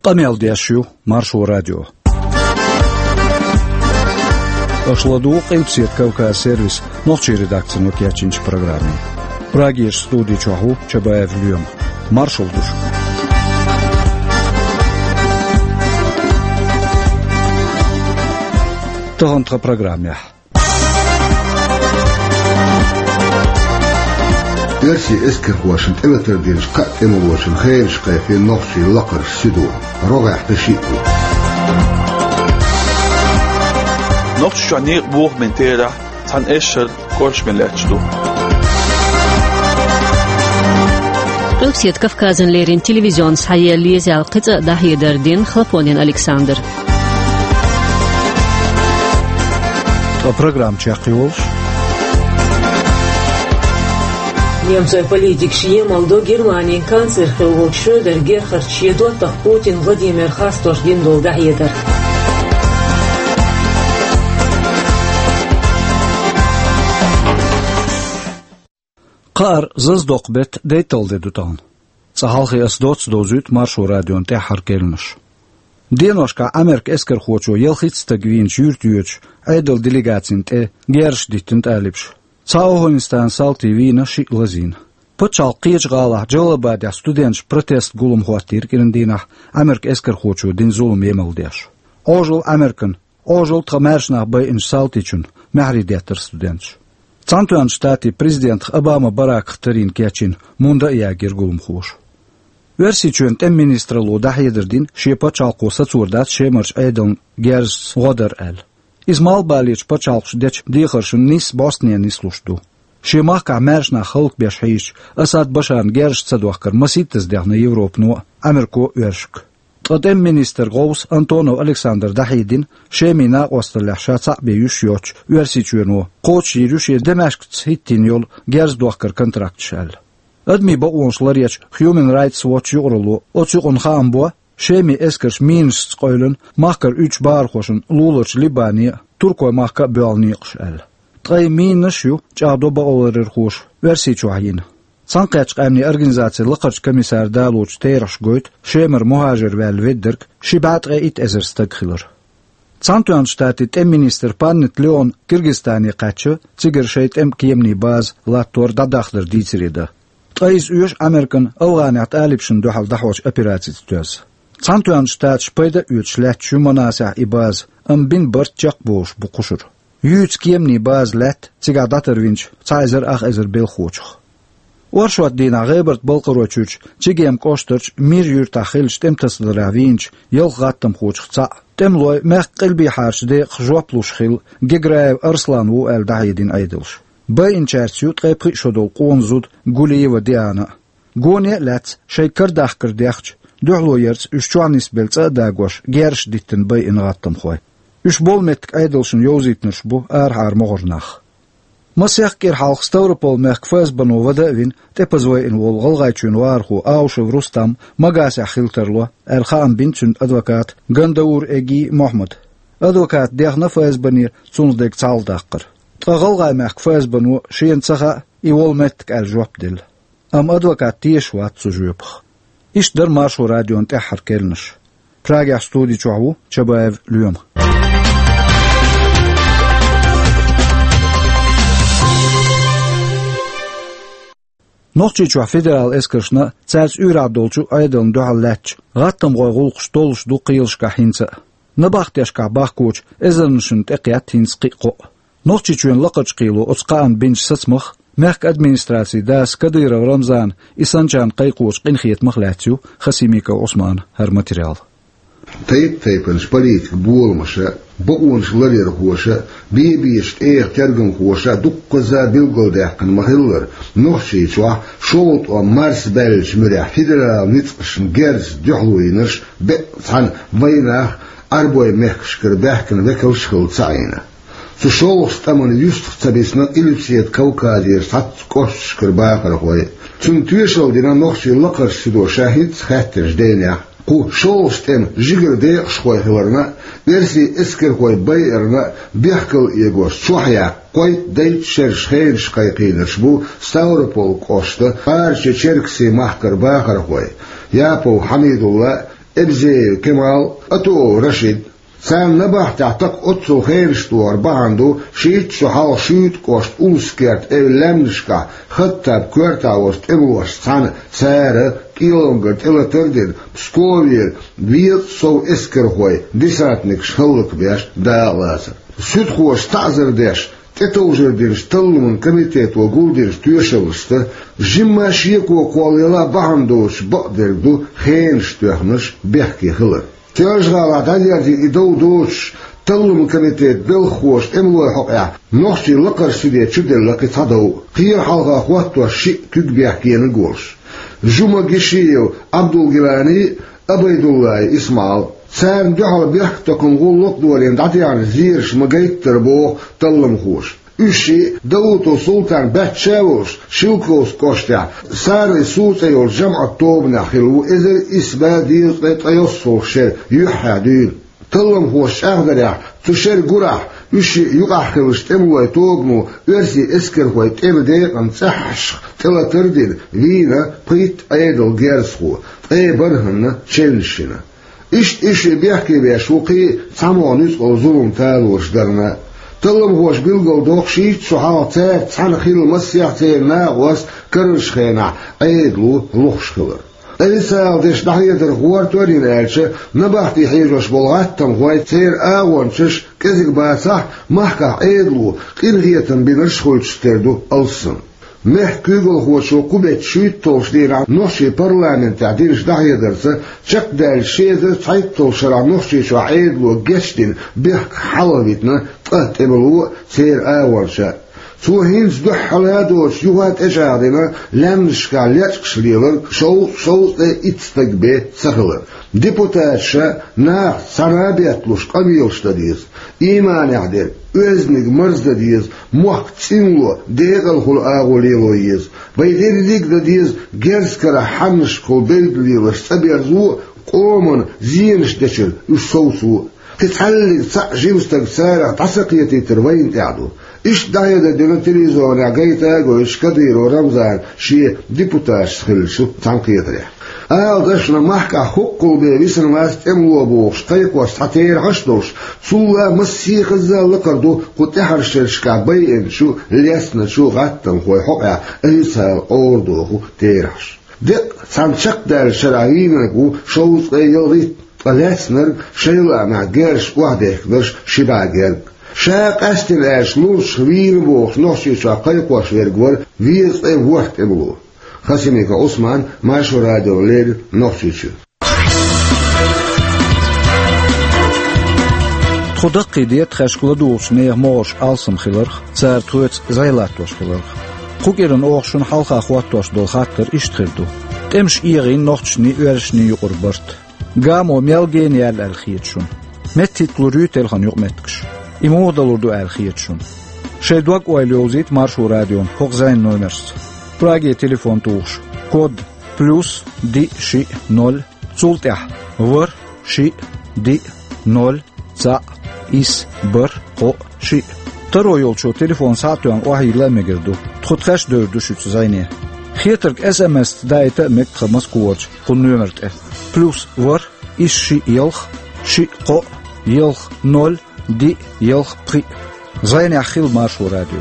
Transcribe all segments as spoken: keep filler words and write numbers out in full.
قميل دياشيو مارشو راديو أشلدوق إلبسيت كوكا سيرفيس نوتشي редакция нокиячинч программе. Прагиш студии чаху Чабаев Льем. Маршал душ. Тохонтра программе. Версии эскер хуашин электр динж кат эмулошин хейрш кайфи нохши лакар сиду рога ташиту. نقش عني بوه من تيرا تان إشر كوش من لاتشدو. Русет Кавказен лерин телевизион схая лезял قطع دهيدر دين خلفونين ألكسандр. Программ чакиолш. Немцы политик шие Молдо Германии канцлер Хелмут Шрёдер Герхард Шьедотов Путин Владимир Хастош дин дол дهيدر. قار ززدوق بيت ديتل دي دوتان صحالخي أسدوتس دوزيت مارشو راديون تحر كيلنش دينوشكا أمريك إسكر خوشو يلخيتس تقوين شيرتيوش عيدل ديليغاتين تي جيرش ديتن تالبش صاوهونستان سالتي وينا شي لزين بتشال قيج غالا جولباديا ستودنتش بروتست قولم خواتير كرندينح أمريك إسكر خوشو دين زولم يمل ديش أوجل أمريكن أوجل تغمارشنا باي إنش سالتيشن محري ديتر ستودنتش Цантуан штати президент Обама Барак Хтарин Кячин мунда ягер гулм хуш. Версий чуен тем министра луда хедердин шие пачалку сацурдат шемарч эйден герс годер эл. Измал балич пачалкш деч дихаршун нис Босния нис лушту. Шие махка мершна халк беш хейш асад башан герш цадуахкар маситтес дяхна Европну Америку вершк. قدم министр غوس أنطونو ألكسندر دحيدين شيمينا وستلح شاطع بيوش يوش ويرسيتشونو قوتش يروش دمشق تسهيتين يول جرز دوخكر كنتراكت شال أدمي بقونش لريتش Human Rights Watch يغرلو أتسوقن خامبوا شيمي إسكرش مينش تقولن ماكر üç بارخوشن لولوش لبانية تركو ماكا بيالنيقش ال تغي مينشيو جادو بقولر خوش ويرسيتشو عين Санкач амни организация лакарч комиссар далуч тераш гойт шемер мухажир вел виддерк шибатре ит эзерстагхилер. Цантуан штати тем министр паннет Леон Кыргызстане качы цигер шейт эм кемни баз латтор дадахдер дицерида. Тайз уйш Американ ауганат алипшин духал дахоч операции төз. Цантуан штат шпайда уйш латчу монаса ибаз амбин барт чак бош букушур. Юц кемни баз лат цигадатер винч цайзер ах эзер белхоч. Оршват дина геберт балқарочуч чигем коштырч мир юртахилш тем тасдравинч ел гаттам хочца тем лой мех قلبي حارشده خجوبلوش خيل геграев арслан у эл дайдин айдылш байн чарчу тқайпы шодол қонзуд гулиева диана гоне лац шейкар дахкар дяхч дуглоерц үшчуанис белца дагош герш диттен байн гаттам хой үш болметк айдылшын йозитнш бу ар хар могорнах مسيح كير حلق ستوربول مخفاز بنو وداوين تبزوي إن والغلغايتشون وارخو آوش ورستم مقاسع خلترلو الخام بنتشن أدوكات غندور إجي محمد أدوكات ديخ نفاز بنير تونزدك تعال داقر تغلغاي مخفاز بنو شين تخا إيوال متك الجواب دل أم أدوكات تيشوات سجوبخ إيش در مارشو راديو انتحر كيلنش براغي ستودي چوهو چبايف اليوم Noqçiçu federal eskershna tsals uradolchu aydeln duhallatch gattam goygulq stolsh du qiyilshka hinsa nabaxteshka baxkoch ezernshin teqyat hinski qo Noqçiçun laqach qilo otsqan binch satsmakh merk administrasi das kadira Ramzan isanjan qayqoch qinkhiyat makhlatsu khasimika Osman her material Tayip taypens politik bolmasha Boğunç larir hoşa, bibiş eğer tergin hoşa, dukkaza bilgildahkan mahiller, nohşi çuah, şoğut o Mars belç mürah, federal nitqışın gerz duhluynış, betan vaynah, arboy mehkışkır bahkan vekil şkıl tsayina. Su şoğuk stamını yustuk tabisna ilipsiyet Kavkazir, sat koşkır bakar hoy. Tüm tüyeşal dina nohşi lakar sido şahit, khattir deynah, ku şoğustem jigirde şkoyhlarına versi esker koy bayırına bihkıl yegos çoğya koy deyt şerş hayr şkayqinış bu Stavropol koştu parça çerksi mahkar bakar koy yapo Hamidullah ابزي كمال اتو رشيد سان نبح تعتق اتسو خيرشتور بهاندو شيت شحال شيت كوشت اوسكرت اي لمنشكا خطاب كورتا وشت ابوش سان سارة كيلونغرت إلا تردين بسكولير بيض سو اسكر هوي ديساتنك شهلك بيش دالاسر سود خوش تعزر ديش تتوجر ديرش تلمن كميتيت وقول ديرش تيوشلشت جمع شيكو قوليلا بهاندوش بقدردو خينش تيخنش بيحكي خلر تيرجغالا دادياتي إدو دوش تلم كميتيت بالخوش املو حقيا نوشي لقر سيدي شدر لقي تدو خير حلقا خواتو الشيء تكبيحكي نقولش جمع جيشيو عبد الجلاني عبيد الله إسماعيل سام جهل بيحتكم غلق دورين دعتيان زيرش مجيت تربو تلم خوش اشي داوتو سلطان باتشاوش شلكوس كوشتيا سار سوتي والجمع توبنا خلو إذا إسبا دير تيصل شر يحادين تلم خوش أغدريا تشير قرح اشي يقاحلش تموي توبنو ارسي اسكر هوي تم ديقن تحش تلا تردين لينا بيت ايدل جيرسخو اي برهن تشلشنا إيش إيش بيحكي بيشوقي سامونيس أو ظلم تالوش درنا تلم هوش بيلقو دوخ شيت شحال تاك تحن خيل مسيح تاك ناغوس كرش خينا عيدلو لوخش خلر إنسان ديش نحية درخوار تورين آلشة نباحتي حيجوش بلغاتهم هواي تير آوانشش كذك باسح محكا عيدلو قين غيتن بنرش خلش تردو ألسن مح كيغل هو شو قبت شويت توش دير نوشي برلمان تعديرش دحية درسة شك دال شيزة تعيد توشر نوشي شو عيدلو جشتين بيحك حلويتنا تقات إبلو تير آوانشة تو هينز دح هادوش يوهات اجادنا لمشكا لاتكش ليلر شو شو اتستقبي سخلر ديبوتاتشا نا سنابيتلوش قبيلش داديز ايمان يعدل öznig مرز داديز موحك تسينلو ديغل خل آغو ليلو يز بيدير ديك داديز جرسكرا حنش خل بيد ليلر سبيرزو قومن زينش دشل يشوسو تتحلق صح جيمستك سارع تسقيتي تروين تعدو إيش داية دينا تليزون عقيتا قويش كدير ورمزان شي ديبوتاش خلشو تنقية ريح آل داشنا محكا حقو بيبسن ماس تملو بوش تيقوش حتير عشدوش سولا مسيخ الزال لقردو قد احرشرشكا بيئن شو ليسنا شو غاتن خوي حقا ايسال اوردوخو تيرش دق سانشق دار شراعينكو شوز ايالغيت ليسنر شيلا مع جيرش وحدك درش شباقر شاق استن اش لوش وير بوخ نوشي شاقاي قوش ويرغور ويز اي وقت ابلو خاسميكا عثمان ماشو راديو ليل نوشيشو خدق ديت خشكلا دوش نيه موش alsım خلرخ زار توت زايلاتوش خلرخ خوكيرن اوخشون حلقا خواتوش دول خاطر اشتخردو تمش ايغين نوخشني ورشني يقربرت Gamo melgeen yel elkhiyetshun. Met titluryut elhan yok metkش. İmo dalurdu elkhiyetshun. Şeyduak oylozit marshu radyon. Hoqzayn numerс. Pragi telefon tuğuş. Kod plus di şi nol zultah. Var şi di nol za is bir qo şi. Taro yolçu telefon saatyan ohayla megirdu. Txutqash dördü şüç zayni. Xeterk S M S dayta mek xamas kuwarç. Qun numert e. Plus var is şi yılx şi qo yılx nol di yılx pri. Zayni axil marshu radyo.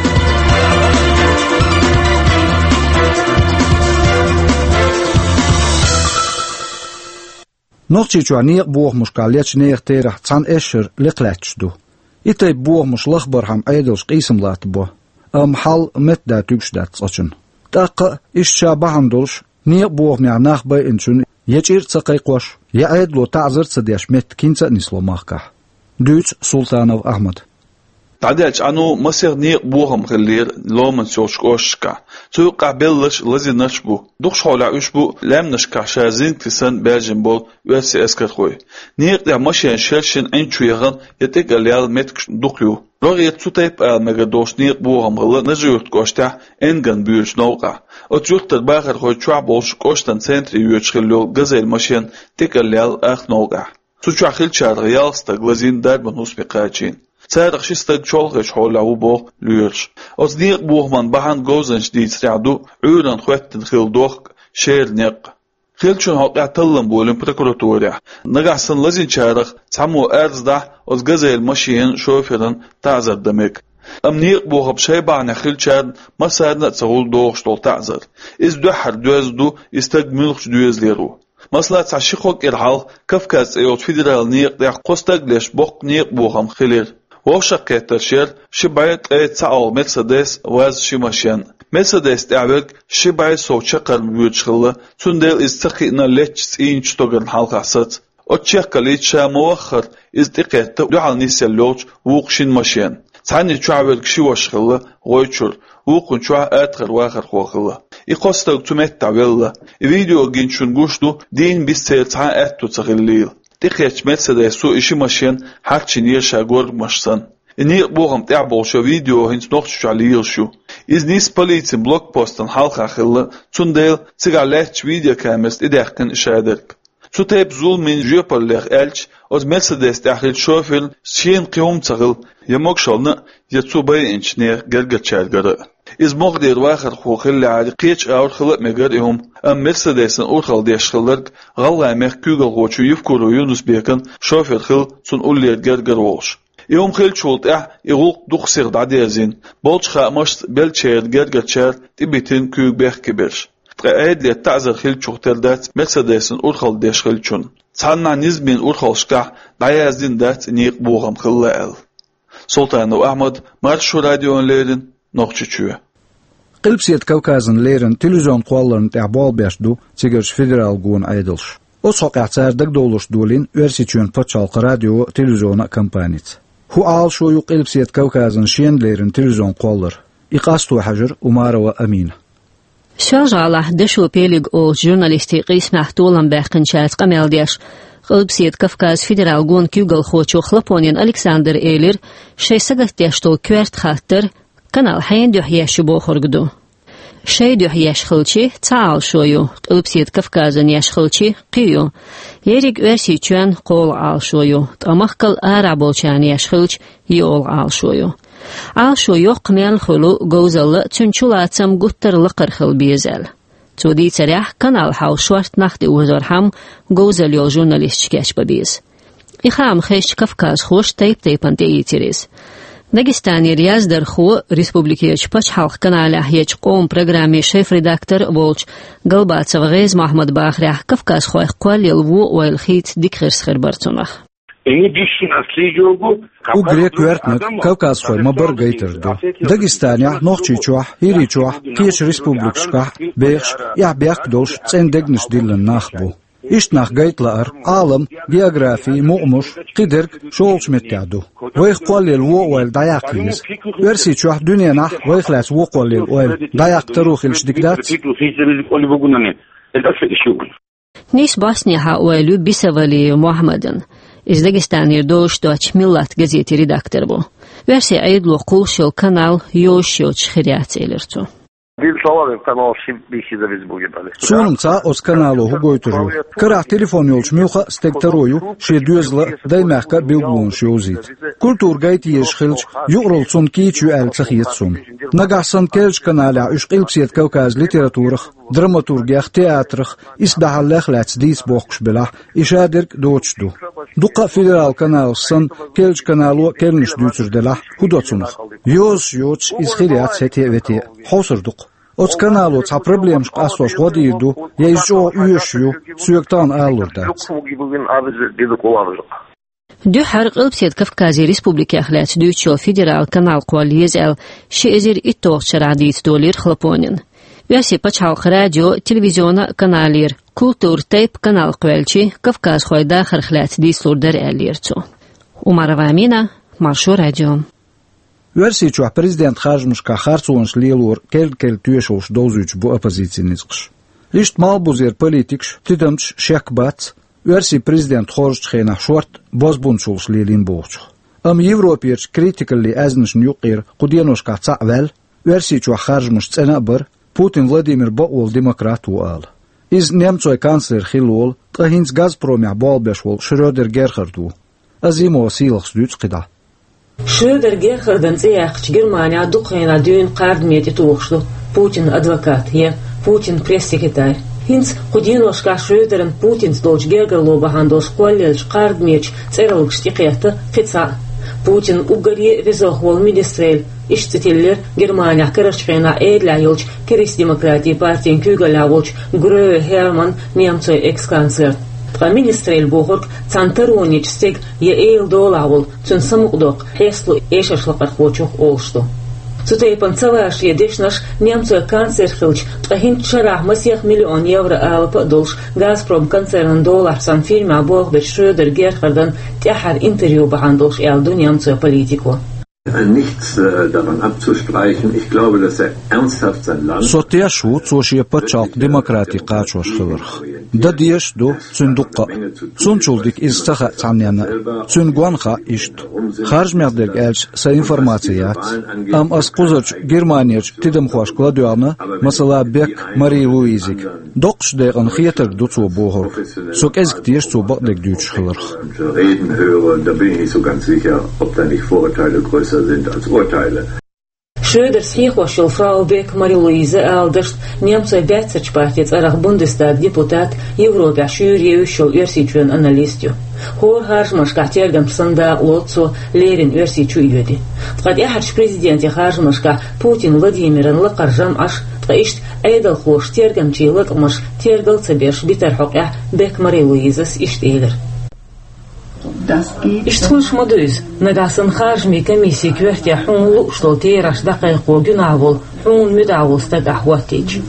Nochtje chuaniq buog mushkalech neer terah tsan esher liqlatchdu. Itay buog mushlakhbar ham aydels qisimlat bo. Am hal metda tugshdat tsachun. Taqa ishabahandolsh neer buog mi anach bay inchun yechir tsaqayqwash ya aydlo ta'zir tsadiash met kinsa nislomaqqa. Duts Sultanov Ahmad. تعديش أنو مسير نيق بوهم غلير لومن سوش كوشكا تو قابلش لزي نشبو دوخش حولا اشبو لام نشكا شازين تسن باجن بول واسي اسكت خوي نيق يا مشين شلشن ان چويغن يتك اليال متك دوخيو روغ يتسو تيب آل مغدوش نيق بوهم غلير نجيوت كوشتا انغن بيوش نوغا اتجوت تدباخر خوي چوا بولش كوشتن سنتري يوش خليو غزيل مشين تك اليال اخ نوغا تو چوا خيل چار غيال ستغلزين داربن هوس بقاچين سارق شستد شولغش حول عوبو ليرش أصديق بوهمان بحان جوزنش دي سرعدو عودن خواتن خيل دوخ شير نق خلچون حقیقت تلم بولیم پرکراتوریا. نگاهسن لازم چارخ تمو ارزده از گزیل ماشین شوفرن تعذر دمک. امنیق بوخب شای بانه خلچان مساعدت سهول دوخش دول تعذر. از دو هر دوز دو استقملش دوز لیرو. مثلا تعشیقک ارحال کفکاز ایوت فدرال نیق دیق قستقلش بوق نیق بوخم خلیر. وشقت تشير شبعت اي تعال مرسيدس واز شي ماشين مرسيدس تعبك شبعت سوچه قرم بيوتشخله تندل استقينا لتش انش توغن حلقاسات اتشقليت شا موخر ازدقيت دعال نيسلوچ وقشين ماشين ثاني تعبك شي وشخله غويچور وقن چوا اتخر واخر خوخله يقصتك تمت تعبله فيديو جينشون گوشتو دين بيستيل تا اتو تغليل تخيش مرسيدس سو اشي ماشين هرچي نيشا گورگ ماشسن إني بوهم تعبوا شو فيديو هنس نقش عليه شو إز نيس بوليتين بلوك بوستن حلقة خلا تندل تقالاتش فيديو كامست إداخن إشادرك تو تيب زول من جيباليخ ألش أز مرسيدس تأخيل شوفل شين قيوم تغل يموك شالنا يتسو باي إنشنير گرگت شارگره إز مقدر واخر خوخل عادي قيتش أور خلق مقرئهم أم مرسيدسن أورخل ديش خلق غلا ميخ كوغل غوچو يفكورو يونس بيكن شوفل خل تن أولير گرگر وولش يوم خيل شولت اه يغوق دوخسير دعديزين بولش خامش بلشير گرگتشر تبيتين كوغ بيخ كبيرش تقعد لي تعذر خيل شوختر دات مرسيدسن أورخل ديش خلچون تانا نزمين أورخل شكح دعيزين دات نيق بوغم خلال سلطان أحمد مارشو راديون ليرن نوخچچوه قلبسيت كوكازن ليرن تلفزيون قوالرن تعبال بيشدو تيجرش فيدرال گون ايدلش Os hoqaqçardak doluş dolin versiçön poçalq radio televizyona kampaniyat. Hu al şo yuq elbsiyet Kavkazın şenlerin televizyon qollar. İqastu hajr Umarova Amina. شجعله دشو بيليغ او جورناليستي قيس محتولن باقنشات قمالديش قلبسيت كفكاز فيدرال گون كيوغل خوچو خلپونين ألكسندر إيلر شيسگت ديشتول كوارت خاطر kanal hayn dühyeşi boxurgudu. Şey dühyeş xılçı taal şoyu qılpsiyet Kafkazın yaş xılçı qiyu. Yerik versi çön qol al şoyu. Tamaqqal arabolçan yaş xılç yol al şoyu. Al şoyu qmel xulu gozallı tünçulatsam guttarlı qırxıl bizel. Tudi tsarah kanal haw short naxti uzarham gozal yo jurnalist keşbabiz. İxam xeş Kafkaz xoş tayp taypan teyitiris. Дагестане ряздар ху республикияч пач халq каналах яч qom программе шеф-редактор Волч Галбацев Гез Махмад Бахрях Кавказ хойх qwalil vu oil khit dikhirs khirbartunach. U grek vertnet Kavkaz xoy mabar gaytirdu. Dagestania noqchichuah hirichuah kish respublikshka bex ya beqdolsh tsendegnish dillen nachbu. İşt nach gaytlar alım geografi mu'muş qidirk şolç mettadu. Vayx qallil wo'al dayaqimiz. Versi chuah dünyana vayxlas wo'qallil oil dayaq taruxilsh dikdat. Nis Bosniya oilu Bisavali Muhammadin. Iz Dagestanir dosh doch millat gazeti redaktor bu. Versi aydlu qulshil kanal yoshyoch xiriyat elertu. Sunumca os kanalu hugoyturu. Kara telefon yolç milxa stektaroyu şedüzla daymaqqa bilgun şozit. Kultur gayti yeşxilç yuqrulsun kiçü elçixiyetsun. Nagahsan kelç kanala üç qilpsiyet Kavkaz literaturix, dramaturgiyah, teatrix, isdahallaq lats dis boqş bilah işadirk doçdu. Duqa federal kanalsan kelç kanalu kelniş düçürdelah hudotsunux. Yoz yoç isxiliyat seti veti hosurduk. Ots kanalu ta problems qasos wadidu yejo uyuşu suyaktan alurda. Du har qilpsiyet Kavkazi Respublika xlat duço federal kanal qwalizel şeizir ittoq charadit dolir xlaponin. Versi pachal radio televizyona kanalir kultur tayp kanal qwelchi Kavkaz xoyda xlat dislurder elirtu. Umarova Amina Marsho radio. Versi chuah prezident Hajmushka Khartsons lielur kel kel tüeşoş dozuç bu opozitsiyanizqş. Lisht malbuzer politiksh tidamch shekbat versi prezident Khorjkhena short bozbunchuls lielin boğç. Am Evropiyach critically aznishn yuqir qudenoshka tsa'vel versi chuah Hajmush tsena bir Putin Vladimir Baol demokrat ual. Iz Nemtsoy kansler Khilol tahins Gazprom balbeshwol Schröder Gerhardu. Azimov silx dütsqida. Schröder Gerhard'ın zeyaqç Germaniya duqayna düğün qardmiyeti tuğuşlu. Putin advokat, ye Putin press sekreter. Hins Khudinoshka Schröderen Putins dolch Gergerlo behandels Kollelch Kardmech Zeralgst Iqeta Qitsa Putin Ugari Vizohwol Ministrel İştitiller Germania Kırışfena Eydlayolch Kirist Demokratiya Partiyan Kügalavolch Grö Hermann Nemtsoy ex-kansler Ministrel Bohorg Cantaronich Steg Ye Eil Dolavol Tun Samukdok Heslu Eşaşlaqar Khochuk Olshtu Цутейпан цавашье дешнаш немцой канцлер хилч тахин шарах масех миллион евро алпа долш Газпром концерн доллар сан фирма бог бет Schröder Gerharden тяхар интервью бахандолш элду немцой политику. Nichts äh, daran abzustreichen. Ich glaube, dass er ernsthaft sein Land... Sotia shu tsoshie pachak demokrati qachosh khilrx. Da diesh do tsundukka. Sunchuldik iz saha tsamnyana. Tsungwanha isht. Kharj merdeg elch sa informatsiyat. Am as quzach Germaniyach tidem khosh kladyana, masala Bek Marie Louizik. Doksh degen khieter do tso bohor. Sok ezk diesh tso bakdeg dütsch khilrx. Reden höre, da bin ich nicht so ganz sicher, ob da nicht Vorurteile größer sind als Urteile. Schröder схихошил фрау Бек Мари Луиза Алдерст, немцой бяцач партиец арах Бундестаг депутат Европа шюриющил версичуен аналистю. Хор харжмаш катергам санда лоцо лерин версичу йоди. Тқад яхарч президенти харжмашка Путин Владимиран лақаржам аш тқаишт айдал хош тергам чи лақмаш тергал цабеш битар хоқя Бек Мари Луизас ишт эйлер. Иштхунш модуз, нагасын харжми комиссии квертя хун луштол тейраш дақайқо гюнавол, хун мюдавол стагахватич.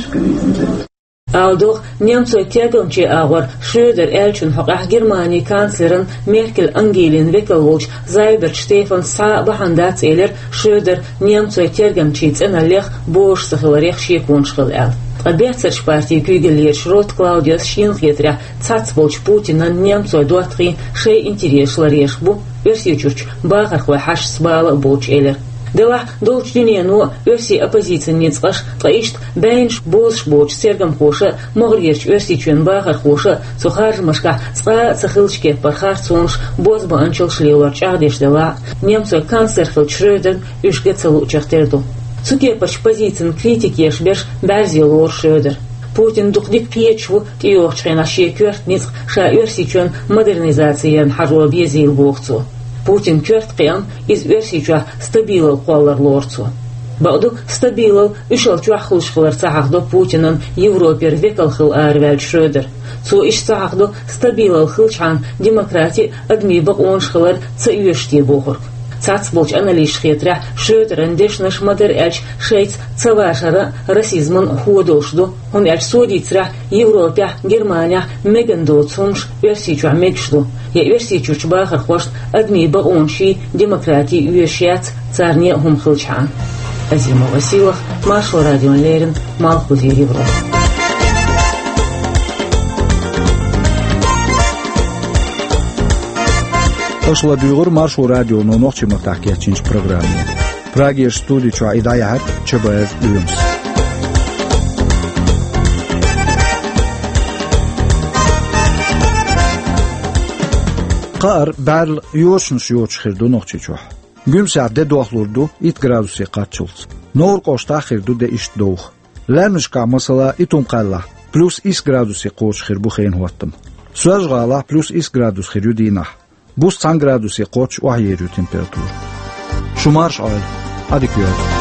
Алдох немцой тегамчи агвар Schröder элчун хоқах Германии канцлерен Меркель Ангелин Векелволч Зайберт Штефан Са бахандац элер Schröder немцой тегамчи ценалех бош сахиларех шекуншхил эл. Обяцач партии Kügelierch Рот Клаудиус Шинхетря цацболч Путина немцой дуатри шей интересла решбу версичурч бахархой хаш сбала болч элер. Дела долч дюнену верси оппозиционницкаш траишт бэнш болш болч сергам хоша могрерч версичуен бахар хоша цухармашка ца цахилчке пархар цонш бозба анчыл шлеулар чагдеш дела немцой канцлер Schröder ушгецелу чахтерду. Цукепач позицион критики шбеш бәрзелор Schröder. Путин духдик пьечву тиохчрена шекверт ницк ша версичуен модернизациян хажуа безил бохцу. Путин кверт қиян из версичуа стабилал қолар лорцу. Бауду стабилал ушал чуахлушхылар цахахду Путинан Европер векалхыл арвел Schröder. Цу иш цахахду стабилал хылчан демократии адми бақоншхылар цаюешти бохорг. Цацболч анализ хетря Schröder дешнаш мадер эльч шейц цавашара расизман хуодошду он эльч судицра Европа Германия мегендо цумш версичу мегшлу я версичу чбахар хошт адми баонши демократии уешяц царне хумхылчан Азима Василов Маршал радио Лерин Малхузи Европа. Ошла дюгур Маршал радио но ночи мактахия чинч программе. Праги студии ча идая ЧБФ Люмс. Qar bərl yoşunş yoçxirdu noqçi çox. Gün saatdə doxlurdu it gradusi qaçılç. Nor qoşta xirdu de iş doğ. Ləmişqa mesela itum qalla plus is gradusi qoçxir bu xeyn hottum. Söz qala plus is gradus xirdu dinah. Bu сан градуси qoç o yeru temperatur. Şumarş ay. Adikyor.